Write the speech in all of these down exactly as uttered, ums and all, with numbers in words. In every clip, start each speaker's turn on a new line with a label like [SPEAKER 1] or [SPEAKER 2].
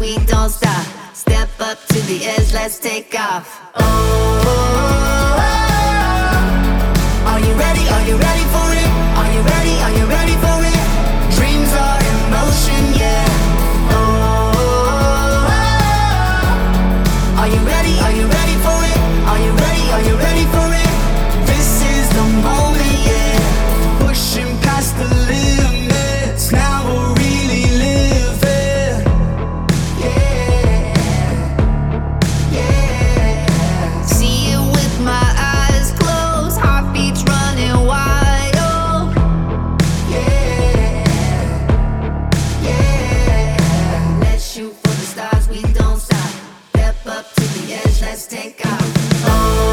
[SPEAKER 1] we don't stop. Step up to the edge, let's take off. Oh, are you ready? Are you ready for it? Are you ready? Are you ready for it? Dreams are in motion, yeah. Oh, are you ready? Are you ready for it? Are you ready? Are you ready for it? This is the moment, yeah. Pushing past the limits, now we're really living. Yeah, yeah. See it with my eyes closed, heartbeats running wild. Yeah, yeah. Let's shoot for the stars, we don't stop. Step up to the edge, let's take off. Oh,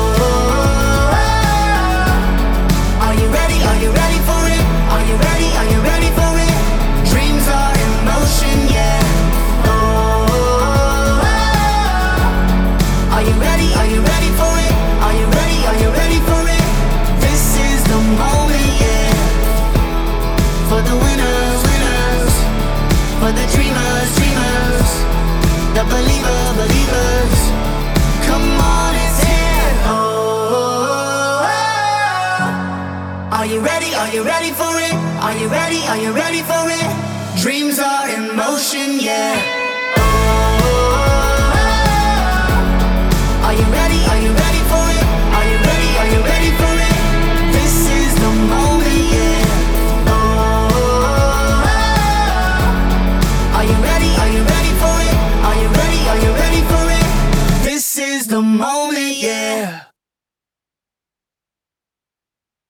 [SPEAKER 1] are you ready? Are you ready for it? Are you ready? Are you ready for it? Dreams are in motion, yeah. Oh, are you ready? Are you ready for it? Are you ready? Are you ready for it? This is the moment, yeah. For the winners, winners. For the dreamers, dreamers. The believer, believers. Come on, it's here. Oh, are you ready? Are you ready for it? Are you ready? Are you ready for it? Dreams are in motion, yeah.